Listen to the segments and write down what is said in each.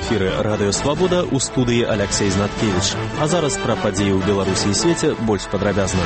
эфіры «Радыё Свабода», у студыі Аляксей Знаткевіч. А зараз пра падзеі ў Беларусі і свеце больш падрабязна.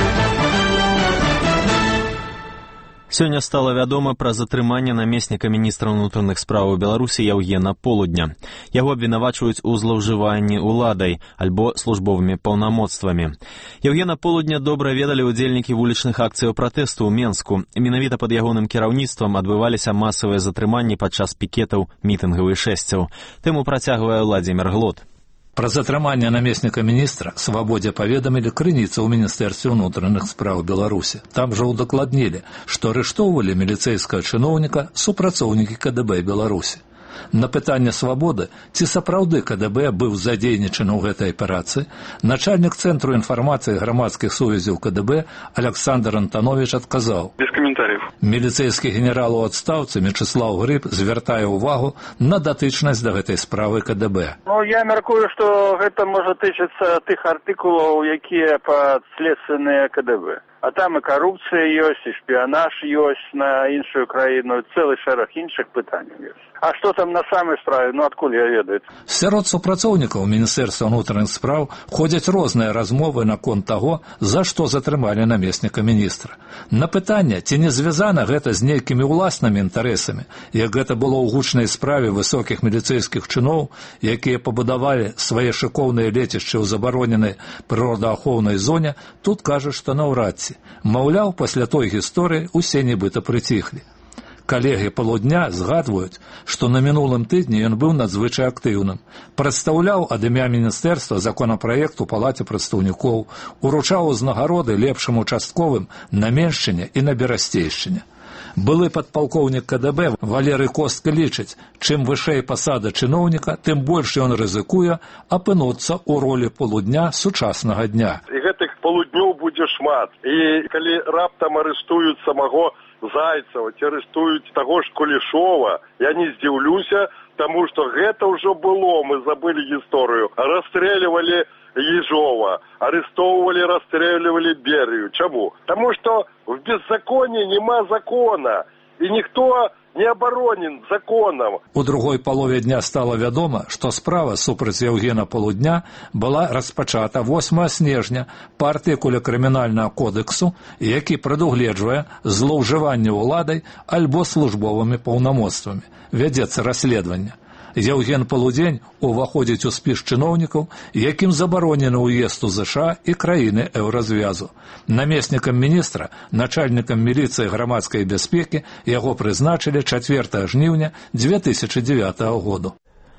Сёння стала вядома пра затрыманне намесніка міністра ўнутраных спраў Беларусі Яўгена Полудня. Яго абвінавачваюць у злоўжыванні уладай альбо службовымі паўнамоцтвамі. Яўгена Полудня добра ведалі ўдзельнікі вулічных акцыяў пратэсту ў Менску. Менавіта пад ягоным кіраўніцтвам адбываліся масавыя затрыманні падчас пікетаў, мітынгаў і шэсцяў. Тэму працягвае Владзімір Глод. Пра затрыманне намесніка міністра Свабодзе паведамілі крыніцы ў Міністэрстве ўнутраных спраў Беларусі. Там жа ўдакладнілі, што арыштоўвалі міліцэйскага чыноўніка супрацоўнікі КДБ Беларусі. На пытанне Свабоды, ці сапраўды КДБ быў задзейнічаны ў гэтай аперацыі, начальнік Цэнтру інфармацыі грамадскіх сувязяў КДБ Александр Антанович адказаў: без каментарыяў. Міліцэйскі генерал у адстаўцы Мечыслаў Грыб звяртае ўвагу на датычнасць да гэтай справы КДБ. Я мяркую, што гэта можа тычыцца тых артыкулаў, якія падследственныя КДБ. А там і карупцыя ёсць, і шпіянаж ёсць на іншую краіну, цэлы шэраг іншых пытанняў ёсць. А што там на самай справе, адкуль я ведаю? Сярод супрацоўнікаў Міністэрства ўнутраных спраў ходзяць розныя размовы наконт таго, за што затрымалі намесніка міністра. На пытанне, ці не звязана гэта з нейкімі ўласнымі інтарэсамі, як гэта было ў гучнай справе высокіх міліцэйскіх чыноў, якія пабудавалі свае шыкоўныя лецішчы ў забароненай прыродаахоўнай зоне, тут кажуць, што наўрад ці. Маўляў, пасля той гісторыі усе нібыта прыціхлі. Калегі Полудня згадваюць, што на мінулым тыдні ён быў надзвычай актыўным. Прадстаўляў ад імя міністэрства законапраект у Палаце прадстаўнікоў, уручаў узнагароды лепшым участковым на Меншчыне і на Берасцейшчыне. Былы падпалкоўнік КДБ Валерый Костка лічыць, чым вышэй пасада чыноўніка, тым больш ён рызыкуе апынуцца ў ролі Полудня сучаснага дня. І гэтых полуднёў будзе шмат. І калі раптам арыштуюць самого Зайцева, ці арыштуюць таго ж Кулішова, я не здзіўлюся, таму што гэта ўжо было, мы забылі гісторыю. Расстрэльвалі Ежова, арестовывали, расстреливали Берию. Чему? Потому что в беззаконии нема закона, и никто не абаронен законам. У другой палове дня стала вядома, што справа супраць Яўгена Полудня была распачата 8 снежня партыкуля крымінальнага кодэксу, які прадугледжвае злоўжыванне ўладай альбо службовымі паўнамоцтвамі. Вядзецца расследаванне. Яўген Полудзень уваходзіць у спіс чыноўнікаў, якім забаронены ўезд у ЗША і краіны еўразвязу. Намеснікам міністра, начальнікам міліцыі грамадскай бяспекі яго прызначылі 4 жніўня 2009 году.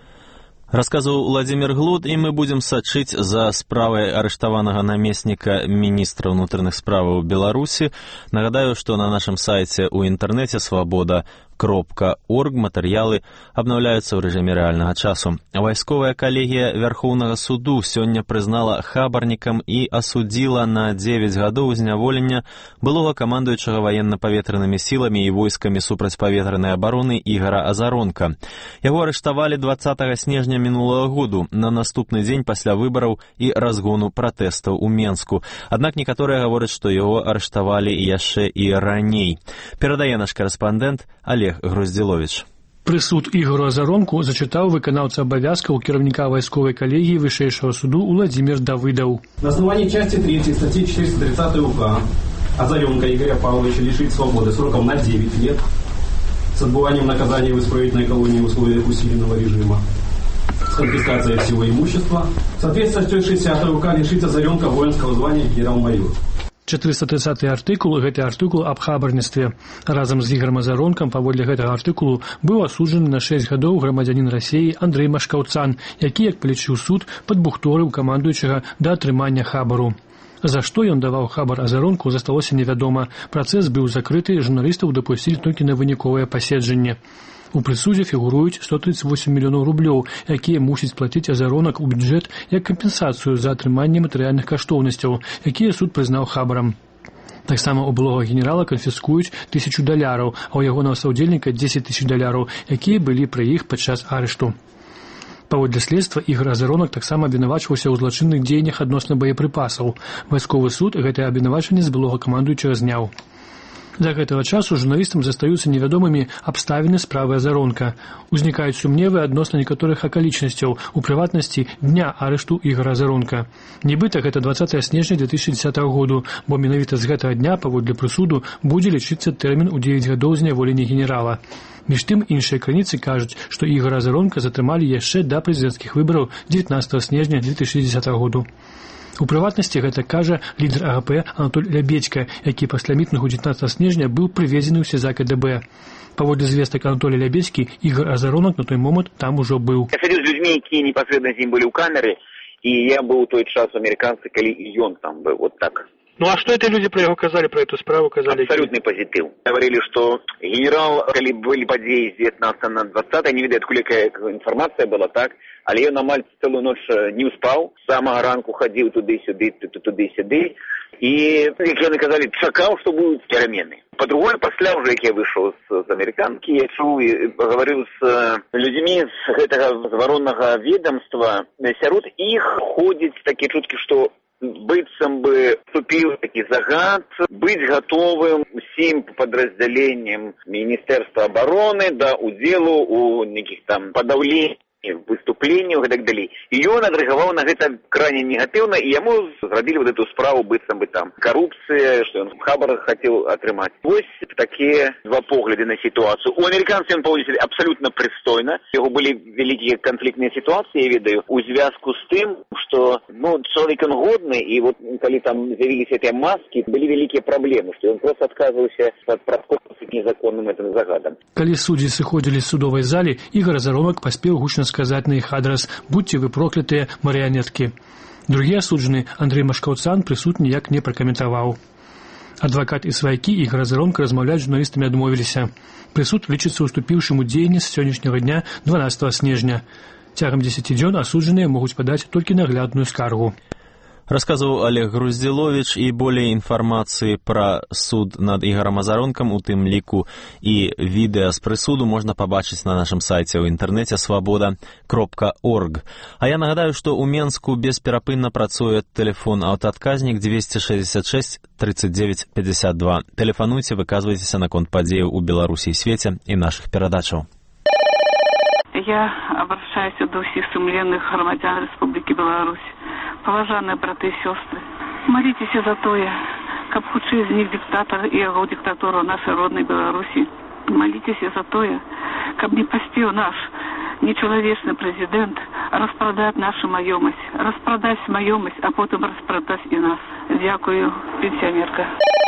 Расказваў Владзімір Глод, і мы будзем сачыць за справай арыштаванага намесніка міністра ўнутраных справаў Беларусі. Нагадаю, што на нашым сайце ў інтэрнэце свабода.орг матэрыялы абнаўляюцца ў рэжыме рэальнага часу. Вайсковая калегія Вярхоўнага суду сёння прызнала хабарнікам і асудзіла на 9 гадоў зняволення былога камандуючага ваенна-паветранымі сіламі і войскамі супрацьпаветранай абароны Ігара Азаронка. Яго арыштавалі 20 снежня мінулага году, на наступны дзень пасля выбараў і разгону пратэстаў у Менску. Аднак некаторыя гавораць, што яго арыштавалі яшчэ і раней. Перадае наш карэспандэнт Олег Груздзіловіч. Прысуд Ігору Азаронку зачытаў выканаўца абавязкаў кіраўніка вайсковай калегіі вышэйшага суду Владзімір Давыдаў. На основании части 3 статьи 430 УК Азаренка Игоря Павловича лишить свободы сроком на 9 лет с отбыванием наказания в исправительной колонии в условиях усиленного режима с конфискацией всего имущества. В соответствии с 60 УК лишить Азаренка воинского звания генерал-майор. 430 артыкул, гэты артыкул аб хабарніцтве. Разам з Ігорам Азаронкам паводле гэтага артыкулу быў асуджаны на 6 гадоў грамадзянін Расіі Андрэй Машкаўцан, які, як палічыў суд, падбухторыў камандуючага да атрымання хабару. За што ён даваў хабар Азаронку, засталося невядома. Працэс быў закрыты, журналістаў дапусцілі толькі на выніковае паседжанне. У прысудзе фігуруюць 138 мільёнаў рублёў, якія мусіць плаціць Азаронак у бюджэт як кампенсацыю за атрыманне матэрыяльных каштоўнасцяў, якія суд прызнаў хабарам. Таксама у былога генерала канфіскуюць $1000, а ў ягонага саўдзельніка $10,000, якія былі пры іх падчас арышту. Паводле следства Ігор Азаронак таксама абвінавачваўся ў злачынных дзеяннях адносна боепрыпасаў. Вайсковы суд гэтае абвінавачванне з былога камандуючага зняў. Да гэтага часу журналістам застаюцца невядомымі абставіны справы Азаронка. Узнікаюць сумневы адносна некаторых акалічнасцяў, у прыватнасці дня арышту Ігора Азаронка. Нібыта гэта 20 снежня 2010 году, бо менавіта з гэтага дня паводле прысуду будзе лічыцца тэрмін у 9 гадоў зняволення генерала. Між тым, іншыя крыніцы кажуць, што Ігора Азаронка затрымалі яшчэ да прэзідэнцкіх выбараў 19 снежня 2010 году. У прыватнасці гэта кажа лідар АГП Анатоль Лябедзька, які пасля мітынгу 19 снежня быў прывезены ў СЗА КДБ. Паводле звестак Анатоля Лябедзькі, Ігор Азаронак на той момант там ужо быў. Я садзіў з людзьмі, якія непасрэдна з ім былі ў камеры, і я быў у той час у амерыканцы, калі і ён там быў, вот так. Ну а что это люди про его сказали, про эту справу сказали? Абсолютный позитив. Говорили, что генерал, когда были подеи с 19 на 20, не видно, откуда какая информация была, так, але я на Мальте целую ночь не успал, с самого ранку ходил туды-сюды, и, как они сказали, чакал, что будут перемены. По-другому, после уже, как я вышел с американки, я чул и поговорил с людьми с этого воронного ведомства, сярод их ходят такие чутки, что быццам бы вступил таки загад быть готовым всем подразделениям Министерства обороны до уделу у неких там подавлений, выступлениях и так далее. И он отреагировал на это крайне негативно, и ему зробили вот эту справу быццам бы там коррупция, что он хабар хотел отрымать. Вот такие два погляда на ситуацию. У американцев он поводит себя абсолютно пристойно. У него были великие конфликтные ситуации, я видаю, у связку с тем, что, человек он годный, и вот когда там появились эти маски, были великие проблемы, что он просто отказывался от прохода с незаконным этим загадом. Когда судьи сыходили в судовой зале, Игорь Азаронок поспел гучно сказать на их адрес «Будьте вы проклятые, марионетки». Другие осудженные Андрей Машкаўцан прысуд ніяк не пракаментаваў. Адвакат і сваякі Ігора Азаронка размаўляць з журналістамі адмовіліся. Прысуд лічыцца уступіўшым у дзеянні з сённяшняга дня 12 снежня. Цягам 10 дзён асуджаныя могуць падаць толькі наглядную скаргу. Рассказывал Олег Груздзіловіч, і болей інфармацыі пра суд над Ігорам Азаронкам, у тым ліку і відэа з прысуду можна пабачыць на нашым сайце ў інтэрнэце свабода.орг. А я нагадаю, што ў Менску бесперапынна працуе тэлефон аўтаадказнік 266 39 52. Тэлефануйце, выказвайцеся наконт падзеяў у Беларусі і свеце і нашых перадачаў. Я обращаюсь до всех сумленных громадян Республики Беларусь. Поважанные браты и сестры, молитесь за то, как худший из них диктатор и его диктатура нашей родной Беларуси. Молитесь за то, как не поспел наш нечеловечный президент распродать нашу маёмость, распродать маёмость, а потом распродать и нас. Дякую, пенсионерка.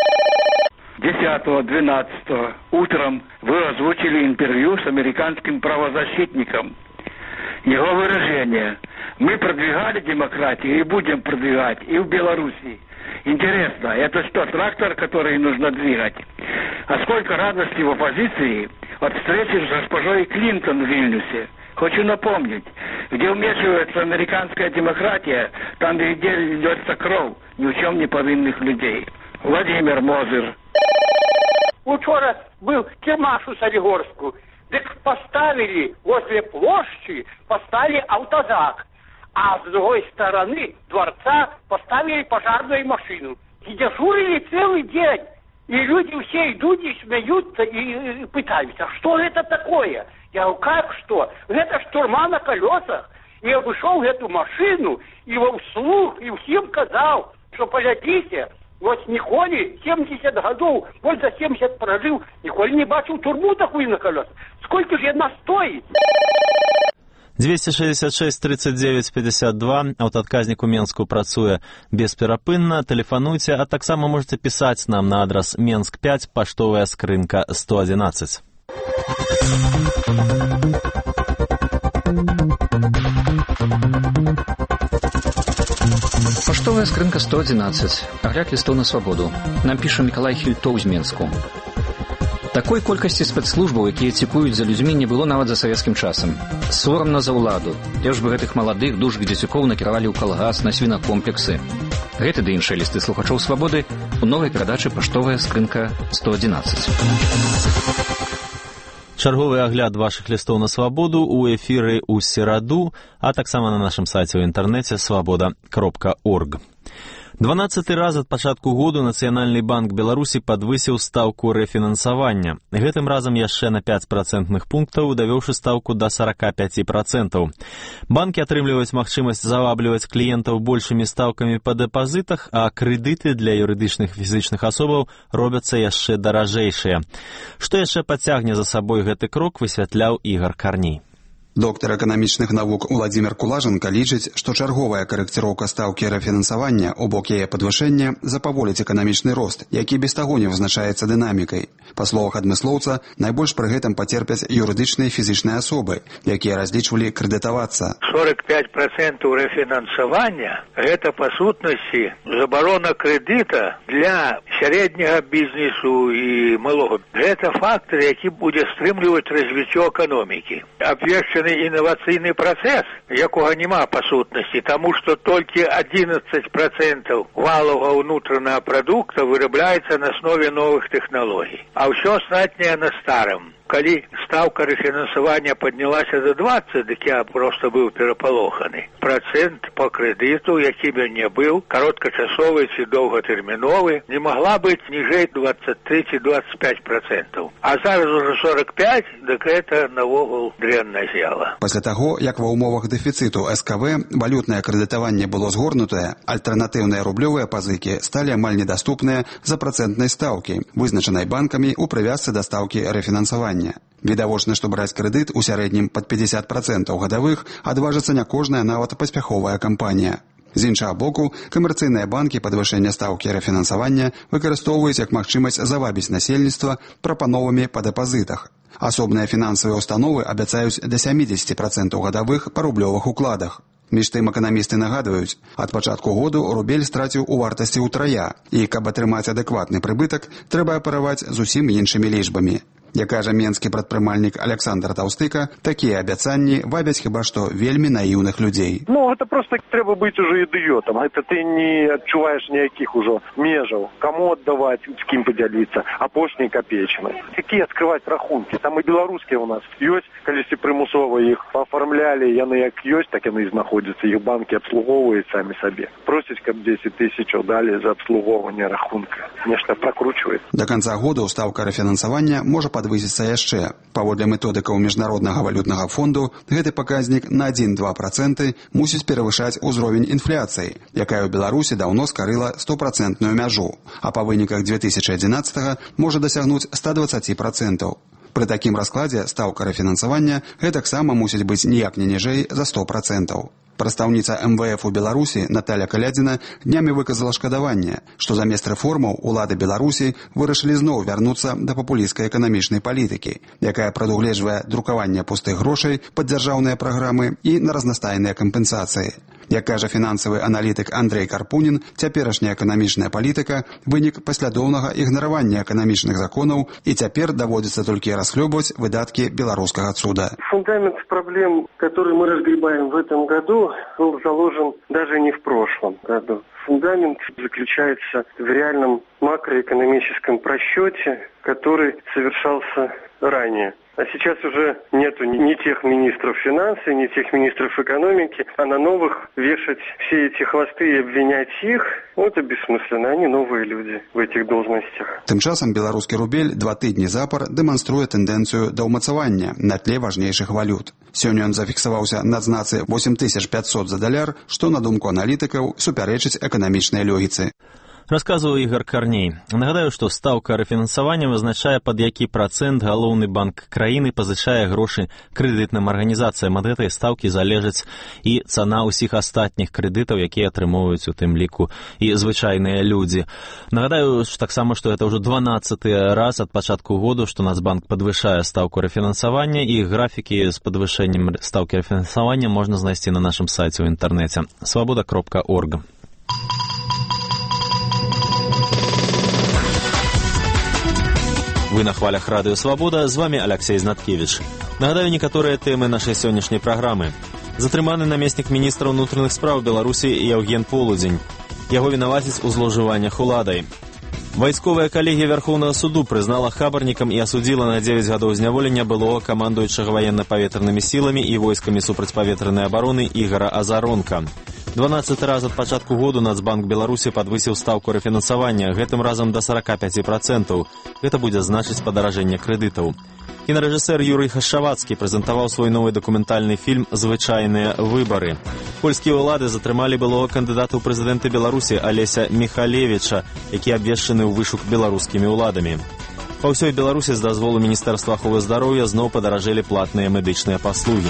10-12 утром вы озвучили интервью с американским правозащитником. Его выражение: мы продвигали демократию и будем продвигать и в Беларуси. Интересно, это что, трактор, который нужно двигать? А сколько радости в оппозиции от встречи с госпожой Клинтон в Вильнюсе. Хочу напомнить, где вмешивается американская демократия, там, где льется кровь ни в чем не повинных людей. Владимир Мозыр. Учора был кірмаш у Солигорску. Так поставили возле площади, поставили автозак, а с другой стороны дворца поставили пожарную машину. И дежурили целый день. И люди все идут и смеются и пытаются. Что это такое? Я говорю, как что? Это штурма на колесах. И я вышел в эту машину, и вслух, и всем сказал, что поглядите, вот Николе 70 годов, вот за 70 прожил, Николе не бачил турбу такую на колесах. Сколько же она стоит? 266 39 52. Аўтаадказнік у Менску працуе бесперапынна. Тэлефануйце, а таксама можете пісаць нам на адрас Менск 5, паштовая скрынка 111. Паштовая скрынка 111. Агляд лістоў на свабоду. Нам піша Мікалай Хільтоў з Менску. Такой колькасці спецслужбаў, якія цікуюць за людзьмі, не было нават за савецкім часам. Сорамна за ўладу. Лепш бы гэтых маладых дужых дзецюкоў накіравалі ў калгас, на свінакомплексы. Гэты ды іншыя лісты слухачоў свабоды у новай перадачы «Паштовая скрынка 111». Чарговы агляд вашых лістоў на свабоду у эфіры ў сераду, а таксама на нашым сайце ў інтэрнэце свабода.орг. 12 раз ад пачатку году Нацыянальны банк Беларусі падвысіў стаўку рэфінансавання. Гэтым разам яшчэ на 5 працэнтных пунктаў, давёўшы стаўку да 45%. Банкі атрымліваюць магчымасць завабліваць кліентаў большымі стаўкамі па дэпазітах, а крэдыты для юрыдычных фізічных асобаў робяцца яшчэ даражэйшыя. Што яшчэ пацягне за сабой гэты крок, высвятляў Ігар Карней. Доктор эканамічных навук Уладзімір Кулаженка лічыць, што чарговая карэкціроўка стаўкі рэфінансавання у бок яе падвышэння запаволіць эканамічны рост, які без таго не вызначаецца дынамікай. Па словах адмыслоўца, найбольш пры гэтым пацерпяць юрыдычныя фізічныя асобы, якія разлічвалі крэдытавацца. 45% рэфінансавання – гэта, па сутнасці, забарона крэдыта для сярэдняга бізнесу і малога. Гэта фактор, які будзе стрымліваць развіццё эканомікі. Абвешчаны інавацыйны працэс, якога няма па сутнасці, таму што толькі 11% валовага ўнутранага прадукта вырабляецца на аснове новых тэхналогій, а ўсё астатняе на старым. Калі стаўка рэфінансавання паднялася до 20, дык я проста быў перапалоханы. Працэнт по крэдыту, які бы не быў, кароткачасовы ці доўгатэрміновы, не магла быць ніжэй 23-25%. А зараз уже 45, дык гэта навогул дрэнна з'ява. Пасля таго, як ва ўмовах дэфіцыту СКВ валютнае крэдытаванне было згорнутае, альтэрнатыўныя рублёвыя пазыкі сталі амаль недаступныя за працэнтнай стаўкі, вызначанай банкамі ў прывязцы да стаўкі рэфінансавання. Відавочна, што браць крэдыт у сярэднім пад 50% гадавых адважыцца не кожная, нават паспяховая кампанія. З іншага боку, камерцыйныя банкі падвышэння стаўкі рэфінансавання выкарыстоўваюць як магчымасць завабіць насельніцтва прапановамі па дэпазітах. Асобныя фінансавыя установы абяцаюць да 70% гадавых па рублёвых укладах. Між тым эканамісты нагадваюць, ад пачатку году рубель страціў у вартасці ўтрая, і каб атрымаць адэкватны прыбытак, трэба апераваць зусім іншымі лічбамі. Як кажа менскі прадпрымальнік Александр Таўстыка, такія абяцанні вабяць хіба што вельмі наіўных людзей. Гэта просто трэба быць уже ідыётам. Гэта ты не адчуваеш ніякіх ужо межаў. Каму аддаваць, з кім падзяліцца, апошняй капеечнай. Якія адкрываць рахункі? Там і беларускія у нас ёсць, калісьці прымусова іх паафармлялі, яны як ёсць, так яны і знаходзяцца. Іх банкі абслугоўваюць самі сабе. Просяць, каб 10 000 далі за абслугоўванне рахунка. Нешта пракручваюць. Да канца года стаўка рэфінансавання можа падвысіцца яшчэ. Паводле методыкаў Міжнароднага валютнага фонду, гэты паказнік на 1-2% мусіць перавышаць узровень інфляцыі, якая ў Беларусі даўно скарыла 100% мяжу, а па выніках 2011 можа дасягнуць 120%. Пры такім раскладзе стаўка рэфінансавання гэтаксама мусіць быць ніяк не ніжэй за 100%. Прадстаўніца МВФ у Беларусі Наталя Калядзіна днямі выказала шкадаванне, што замест рэформаў улады Беларусі вырашылі зноў вярнуцца да папулісцкай эканамічнай палітыкі, якая прадугледжвае друкаванне пустых грошай пад дзяржаўныя праграмы і на разнастайныя кампенсацыі. Як кажа фінансавы аналітык Андрей Карпунін, цяперашняя эканамічная палітыка – вынік паслядоўнага ігнаравання эканамічных законаў, і цяпер даводзіцца толькі расхлёбваць выдаткі беларускага цуда. Фундамент проблем, который мы разгребаем в этом году, был заложен даже не в прошлом году. Фундамент заключается в реальном макроэкономическом просчете, который совершался ранее. А сейчас уже нету ни тех министров финансов, ни тех министров экономики, а на новых вешать все эти хвосты и обвинять их, это бессмысленно, они новые люди в этих должностях. Тым часам беларускі рубель 2 тыдні запар дэманструе тэндэнцыю да ўмацавання на тле важнейшых валют. Сёння ён зафіксаваўся на адзнацы 8500 за даляр, што, на думку аналітыкаў, супярэчыць эканамічнай логіцы. Расказваў Ігар Карней. Нагадаю, што стаўка рэфінансавання вызначае, пад які працэнт галоўны банк краіны пазычае грошы крэдытным арганізацыям. Ад гэтай стаўкі залежыць і цана ўсіх астатніх крэдытаў, якія атрымоўваюць у тым ліку і звычайныя людзі. Нагадаю таксама, што гэта ўжо 12-й раз ад пачатку году, што Нацбанк падвышае стаўку рэфінансавання, і графікі з падвышэннем стаўкі рэфінансавання можна знайсці на нашым сайце ў інтэрнэце свабода.орг. Вы на хвалях радыё «Свабода», з вами Алексей Знаткевич. Нагадаю некаторыя тэмы нашай сённяшняй праграмы. Затрыманы намеснік міністра ўнутраных спраў Беларусі Яўген Полудзень. Яго вінавацяць у злоўжываннях уладай. Вайсковая калегія Вярхоўнага суду прызнала хабарнікам і асудзіла на 9 гадоў зняволення былога камандуючага ваенна-паветранымі сіламі і войскамі супрацьпаветранай абароны Ігара Азаронка. 12 раз ад пачатку году Нацбанк Беларусі падвысіў стаўку рэфінансавання, гэтым разам да 45%. Гэта будзе значыць падаражэнне крэдытаў. Кінарэжысэр Юрый Хашчавацкі прэзентаваў свой новы дакументальны фільм «Звычайныя выбары». Польскія ўлады затрымалі былога кандыдата ў прэзідэнты Беларусі Алеся Міхалевіча, які абвешчаны ў вышук беларускімі ўладамі. Па ўсёй Беларусі з дазволу Міністэрства аховы здароўя зноў падаражэлі платныя медычныя паслугі.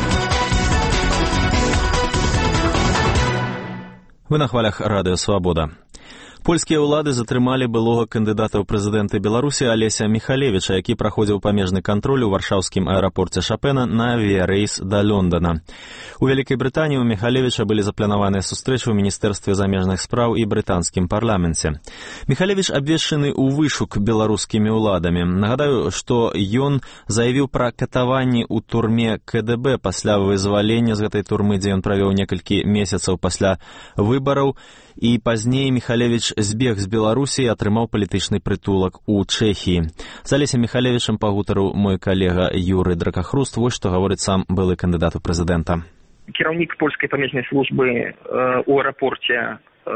Вы на хвалях радыё «Свабода». Польскія ўлады затрымалі былога кандыдата ў прэзідэнты Беларусі Алеся Міхалевіча, які праходзіў памежны кантроль у варшаўскім аэрапорце Шапена на авіярэйс да Лондона. У Вялікай Брытаніі у Міхалевіча былі запланаваныя сустрэчы ў Міністэрстве замежных спраў і брытанскім парламенце. Міхалевіч абвешчаны ў вышук беларускімі ўладамі. Нагадаю, што ён заявіў пра катаванні ў турме КДБ пасля вызвалення з гэтай турмы, дзе ён правёў некалькі месяцаў пасля выбараў, і пазней Міхалевіч збег з Беларусі і атрымаў палітычны прытулак у Чэхіі. З Алесем Міхалевічам пагутарыў мой калега Юры Дракахруст. Вось што гаворыць сам былы кандыдат у прэзідэнта. Кіраўнік польскай памежнай службы ў аэрапорце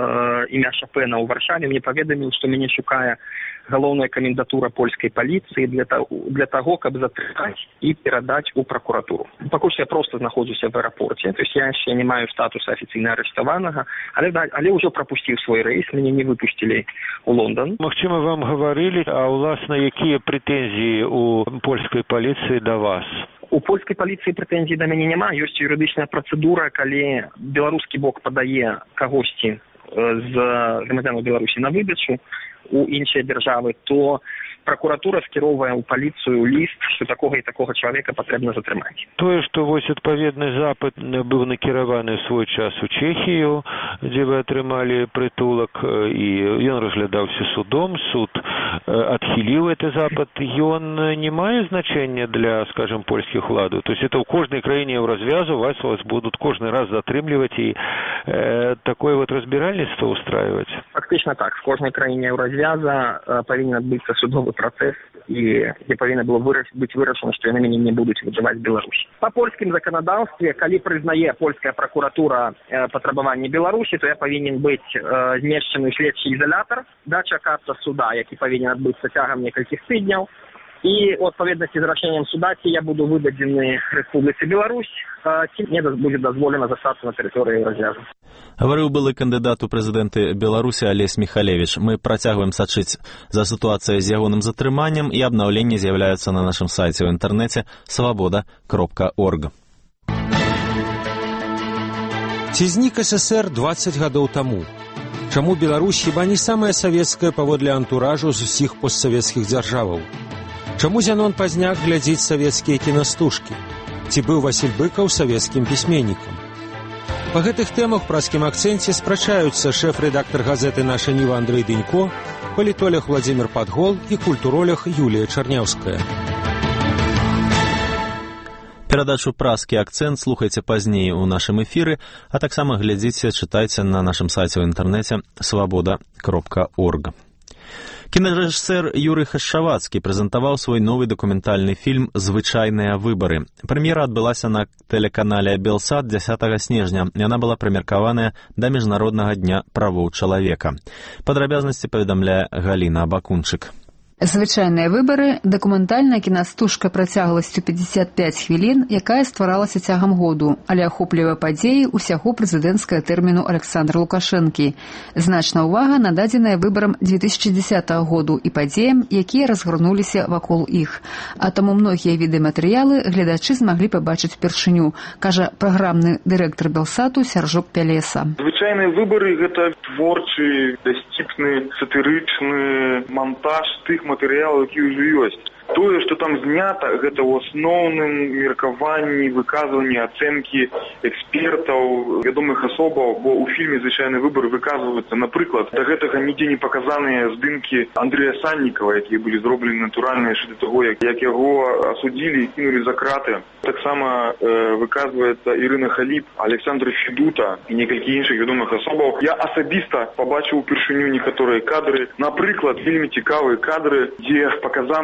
імя Шапена ў Варшаве мне паведаміў, што мяне шукае галоўная камендатура польскай паліцыі для таго, каб затрымаць і перадаць у пракуратуру. Пакуль я проста знаходжуся в аэрапорце, то есть я яшчэ не маю статуса афіцыйна арыштаванага, але ўжо прапусціў свой рэйс, мяне не выпусцілі ў Лондон. Магчыма, вам гаварылі, а ўласна якія прэтэнзіі у польскай паліцыі да вас? У польскай паліцыі прэтэнзій да мяне няма. Ёсць юрыдычная працэдура, калі беларускі бок падае кагосьці з грамадзянаў Беларусі на выдачу у іншыя дзяржавы, то пракуратура скіроўвае ў паліцыю ліст, што такога і такога чалавека патрэбна затрымаць. Тое, што вось адпаведны запыт быў накіраваны ў свой час у Чэхію, дзе вы атрымалі прытулак, і ён разглядаўся судом, суд адхіліў гэты запыт, ён не мае значэння для, скажем, польскіх уладаў. То есть это ў кожнай краіне ў развязу вас будуць кожны раз затрымліваць і такое вот разбіральніцтва устраивать? Фактычна так. В кожнай краіне ў развяза павінен адбыцца судовы працэс, і где павінна было быць вырашана, што яны мяне не будуць выжываць в Беларусі. Па польскім заканадаўстве, калі прызнае польская пракуратура патрабаванні Беларусі, то я павінен быць змешчаны ў следчы ізалятар, дачакацца суда, які павінен адбыцца цягам некалькіх тыдняў. І у адпаведнасці з рашэннем суда, ці я буду выдадзены Рэспубліцы Беларусь, ці мне будзе дазволена застацца на тэрыторыі развязу. Гаварыў былы кандыдат у прэзідэнты Беларусі Алесь Міхалевіч. Мы працягваем сачыць за сітуацыяй з ягоным затрыманнем, і абнаўленні з'яўляюцца на нашым сайце ў інтэрнэце свабода.орг. Ці знік СССР 20 гадоў таму? Чаму Беларусь хіба не самая савецкая паводле антуражу з усіх постсавецкіх дзяржаваў? Чаму Зянон Пазняк глядзіць савецкія кінастужкі? Ці быў Васіль Быкаў савецкім пісьменнікам? Па гэтых тэмах праскім акцэнце спрачаюцца шэф-рэдактар газеты «Наша Ніва» Андрэй Дынько, палітолог Владзімір Падгол і культуролог Юлія Чарняўская. Перадачу «Праскі акцэнт» слухайце пазней у нашым эфіры, а таксама глядзіце, чытайце на нашым сайце ў інтэрнэце свабода.орг. Кінарэжысэр Юрый Хашчавацкі прэзентаваў свой новы дакументальны фільм «Звычайныя выбары». Прэм'ера адбылася на тэлеканале «Белсат» 10 снежня. Яна была прымеркаваная да Міжнароднага дня правоў чалавека. Падрабязнасці паведамляе Галіна Абакунчык. «Звычайныя выбары» – дакументальная кінастужка працягласцю 55 хвілін, якая стваралася цягам году, але ахоплівае падзеі ўсяго прэзідэнцкага тэрміну Александра Лукашэнкі. Значна ўвага нададзеная выбарам 2010 году і падзеям, якія разгарнуліся вакол іх. А таму многія віды матэрыялы гледачы змаглі пабачыць упершыню, кажа праграмны дырэктар Белсату Сяржок Пялеса. «Звычайныя выбары» – гэта творчы, дасціпны, сатырычны монтаж тых матэрыялаў, які ўжо ёсць. Тое, што там знята, гэта ў асноўным меркаванні, выказванні, ацэнкі экспертаў, вядомых асобаў, бо ў фільме «Звычайны выбар» выказваюцца, напрыклад, да гэтага нідзе не паказаныя здымкі Андрэя Саннікава, якія былі зроблены натуральна яшчэ да таго, як яго асудзілі і кінулі за краты. Таксама выказваецца Ірына Халіп, Александр Федута і некалькі іншых вядомых асобаў. Я асабіста пабачыў упершыню некаторыя кадры. Напрыклад, вельмі цікавыя кадры, дзе паказана выразна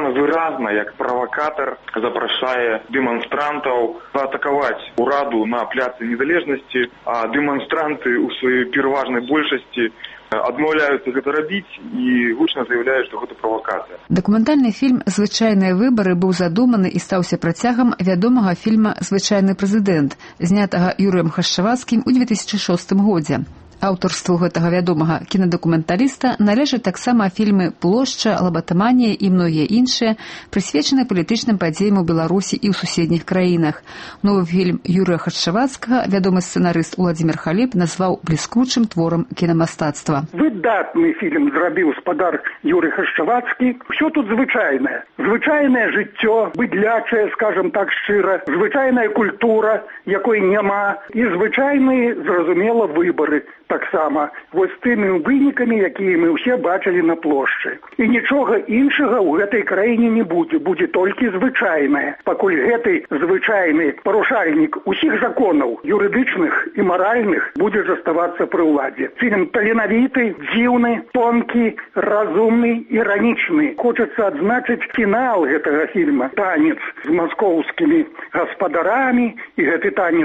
выразна, як правакатар запрашае дэманстрантаў атакаваць ураду на пляцы Незалежнасці, а дэманстранты ў сваёй пераважнай большасці адмаўляюцца гэта рабіць і гучна заяўляюць, што гэта правакацыя. Дакументальны фільм «Звычайныя выбары» быў задуманы і стаўся працягам вядомага фільма «Звычайны прэзідэнт», знятага Юрыем Хашчавацкім у 2006 годзе. Аўтарству гэтага вядомага кінадакументаліста належаць таксама фільмы «Плошча», «Лабатаманія» і многія іншыя, прысвечаныя палітычным падзеям у Беларусі і ў суседніх краінах. Новы фільм Юрыя Хашчавацкага вядомы сцэнарыст Уладзімір Халіп назваў бліскучым творам кінамастацтва. Выдатны фільм зрабіў спадар Юрый Хашчавацкі. Усё тут звычайнае. Звычайнае жыццё, быдлячае, скажам так шчыра, звычайная культура, якой няма, і звычайныя, зразумела, выбары. Таксама вось тымі вынікамі, якія мы ўсе бачылі на плошчы. І нічога іншага ў гэтай краіне не будзе, будзе толькі звычайнае. Пакуль гэты звычайны парушальнік усіх законаў, юрыдычных і маральных, будзе заставацца пры ўладзе. Фільм таленавіты, дзіўны, тонкі, разумны, іранічны. Хочацца адзначыць фінал гэтага фільма. Танец з маскоўскімі гаспадарамі, і гэты танец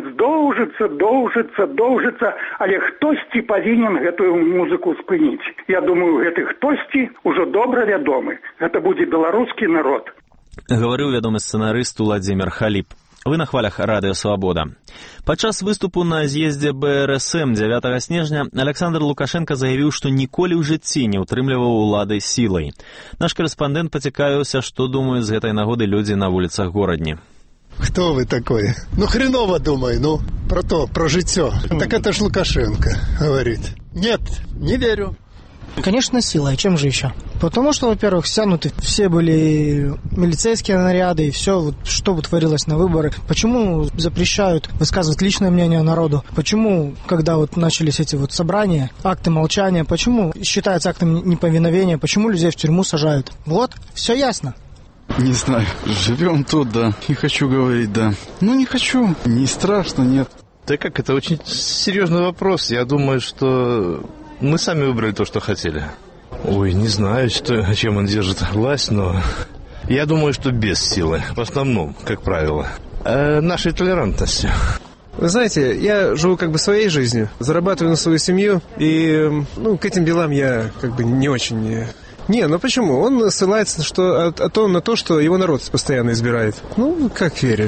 доўжыцца, але хтосьці павінен гэтую музыку спыніць. Я думаю, гэты хтосьці ўжо добра вядомы. Гэта будзе беларускі народ. Гаварыў вядомы сцэнарыст Уладзімір Халіп. Вы на хвалях Радыё Свабода. Падчас выступу на з'ездзе БРСМ 9 снежня Александр Лукашенко заявіў, што ніколі ў жыцці не ўтрымліваў улады сілай. Наш корэспандэнт пацікавіўся, што думаюць з гэтай нагоды людзі на вуліцах горадні. Кто вы такой? Хреново думаю, про житё. Так это ж Лукашенко говорит. Нет, не верю. Конечно, силой. Чем же еще? Потому что, во-первых, стянуты все были милицейские наряды и все, что творилось на выборах. Почему запрещают высказывать личное мнение народу? Почему, когда начались эти собрания, акты молчания, почему считается актом неповиновения? Почему людей в тюрьму сажают? Все ясно. Не знаю, живем тут, да. Не хочу говорить, да. Не хочу, не страшно, нет. Да как, это очень серьезный вопрос. Я думаю, что мы сами выбрали то, что хотели. Ой, не знаю, чем он держит власть, но я думаю, что без силы, в основном, как правило. Нашей толерантностью. Вы знаете, я живу своей жизнью, зарабатываю на свою семью, и к этим делам я не очень... почему? Он ссылается на то, что его народ постоянно избирает. Как верю.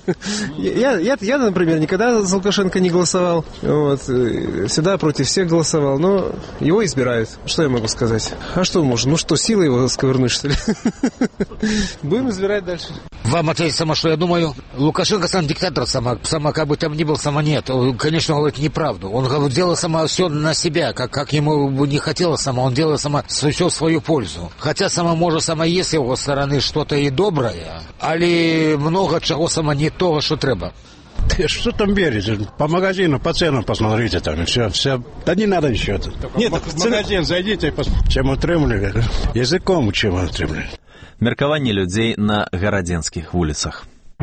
Я, например, никогда за Лукашенко не голосовал. Всегда против всех голосовал, но его избирают. Что я могу сказать? А что можно? Силой его сковырнуть, что ли? Будем избирать дальше. Вам ответить сама, что я думаю. Лукашенко сам диктатор, сама как бы там ни был, сама нет. Конечно, он говорит неправду. Он делал сама все на себя, как ему не хотелось сама. Он делал сама все в свою пользу. Хотя может есть с его стороны что-то и доброе, але много чего сама не того, что треба. Что там верить? По магазину, по ценам посмотрите там, и все. Да не надо ничего. Нет, в магазин зайдите, чем утрымливали. Языком чем утрымливали. Меркаванне людзей на гарадзенскіх вуліцах.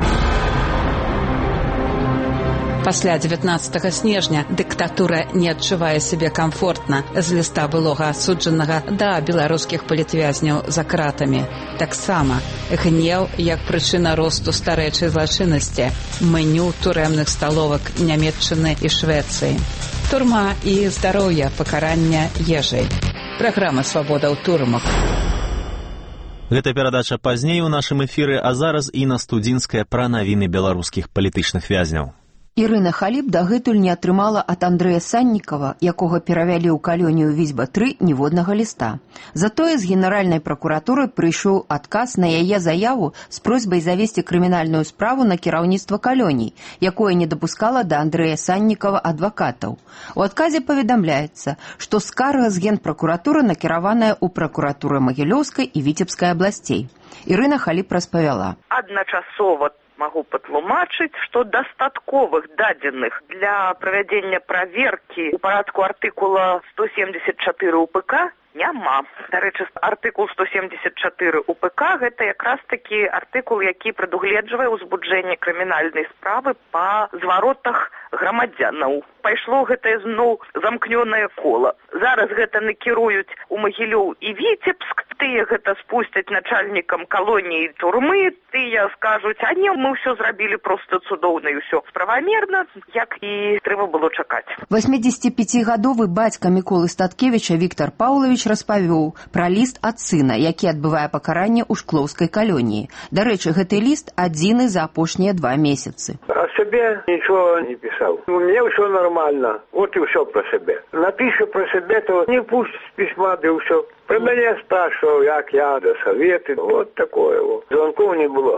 Пасля 19 снежня дыктатура не адчувае сябе камфортна. З ліста былога асуджанага да беларускіх палітвязняў за кратамі. Таксама гнеў як прычына росту старэчай злачыннасці, меню турэмных сталовак Нямецчыны і Швецыі. Турма і здароўе, пакарання ежай. Праграма «Свабода ў турмах». Гэта перадача пазней у нашым эфіры, а зараз Інна Студзінская пра навіны беларускіх палітычных вязняў. Ірына Халіп дагэтуль не атрымала ад Андрэя Саннікава, якога перавялі ў калонію Візьба-3, ніводнага ліста. Затое з генеральнай пракуратуры прыйшоў адказ на яе заяву з просьбай завесці крымінальную справу на кіраўніцтва калоній, якое не дапускала да Андрэя Саннікава адвакатаў. У адказе паведамляецца, што скарга з генпракуратуры накіраваная ў пракуратуры Магілёўскай і Віцебскай абласцей. Ірына Халіп распавяла. Адначасова могу патлумачыць, што дастатковых дадзеных для правядзення праверкі ў парадку артыкула 174 УПК няма. Дарэчы, артыкул 174 УПК гэта якраз такі артыкул, які прадугледжвае ўзбуджэнне крымінальнай справы па зваротах грамадзянаў. Пайшло гэта зноў замкнёнае кола. Зараз гэта накіруюць у Магілёў і Віцебск, Тыя гэта спусцяць начальнікам калоніі турмы, тыя скажуць, а не, мы ўсё зрабілі проста цудоўна і ўсё правамерна, як і трэба было чакаць. 85-гадовы бацька Міколы Статкевіча Віктор Паўлавіч распавёў пра ліст ад сына, які адбывае пакаранне ў шклоўскай калоніі. Дарэчы, гэты ліст адзіны за апошнія 2 месяцы. О себе ничего не писал. У меня все нормально. Вот и все про себя. Напишу про себя, то не пусть с письма, да и все. Про меня спрашивал, як я, да советы. Вот такое вот. Звонков не было.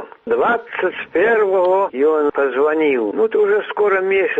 21-го и он позвонил. Ну, это уже скоро месяц.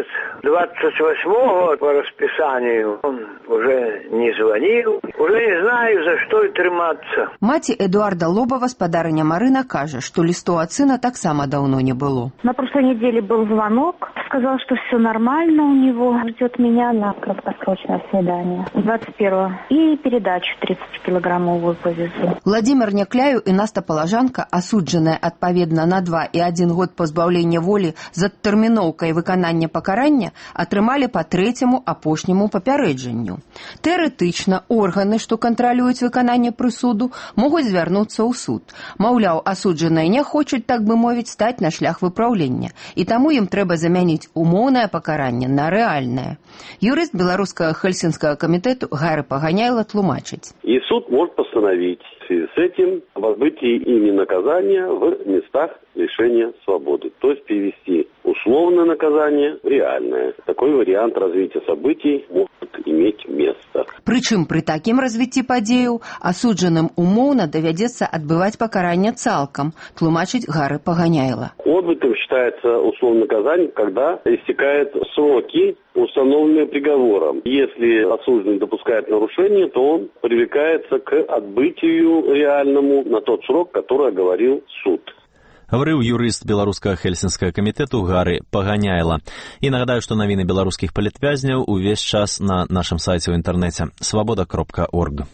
28-го по расписанию он уже не звонил. Уже не знаю, за что и триматься. Маці Эдуарда Лобова, спадарыня Марына, кажа, что листу от сына таксама давно не было. На прошлой неделе был звонок. Сказал, что все нормально у него. Ждет меня на краткосрочное свидание. 21-го. И передачу 30-килограммовую повезу. Владимир Някляю и Наста Палажанка, асуджаныя адпаведна на 2 і 1 год пазбаўлення волі з адтэрміноўкай выканання пакарання, атрымалі па 3-му апошняму папярэджанню. Тэарэтычна органы, што кантралююць выкананне прысуду, могуць звярнуцца ў суд. Маўляў, асуджаныя не хочуць, так бы мовіць, стаць на шлях выпраўлення, і таму ім трэба замяніць умоўнае пакаранне на рэальнае. Юрыст беларускага Хельсинскага камітэту Гары Паганяйла тлумачыць. И суд может постановить в связи с этим об отбытии ими наказания в местах лишения свободы. То есть перевести условное наказание в реальное. Такой вариант развития событий может иметь место. Прычым пры такім развіцці падзеяў асуджаным умоўна давядзецца адбываць пакаранне цалкам, тлумачыць Гары Паганяйла. Отбытым считается условное наказание, когда истекают сроки, установленные приговором. Если осужденный допускает нарушение, то он привлекается к отбытию реальному на тот срок, который оговорил суд. Гаварыў юрыст беларускага Хельсинскага камітэту Гары Паганяйла. І нагадаю, што навіны беларускіх палітвязняў увесь час на нашым сайце ў інтэрнэце свабода.орг.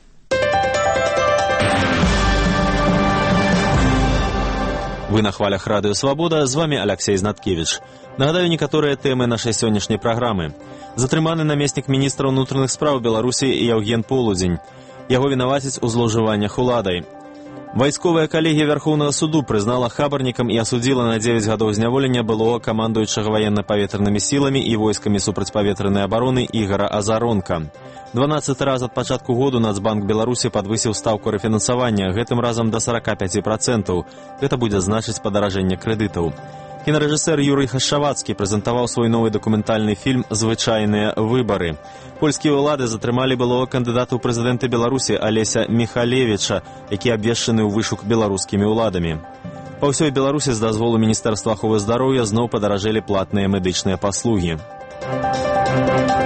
Вы на хвалях радыё «Свабода», з вами Алексей Знаткевич. Нагадаю некаторыя тэмы нашай сённяшняй праграмы. Затрыманы намеснік міністра ўнутраных спраў Беларусі Яўген Полудзень. Яго вінавацяць у злоўжываннях уладай. Вайсковая калегія Вярхоўнага суду прызнала хабарнікам і асудзіла на 9 гадоў зняволення былога камандуючага ваенна-паветранымі сіламі і войскамі супрацьпаветранай абароны Ігара Азаронка. 12 раз ад пачатку году Нацбанк Беларусі падвысіў стаўку рэфінансавання, гэтым разам да 45%. Гэта будзе значыць падаражэнне крэдытаў. Кінарэжысэр Юрый Хашавацкі прэзентаваў свой новы дакументальны фільм «Звычайныя выбары». Польскія ўлады затрымалі былога кандыдата ў прэзідэнты Беларусі Алеся Міхалевіча, які абвешчаны ў вышук беларускімі ўладамі. Па ўсёй Беларусі з дазволу Міністэрства аховы здароўя зноў падаражэлі платныя медычныя паслугі.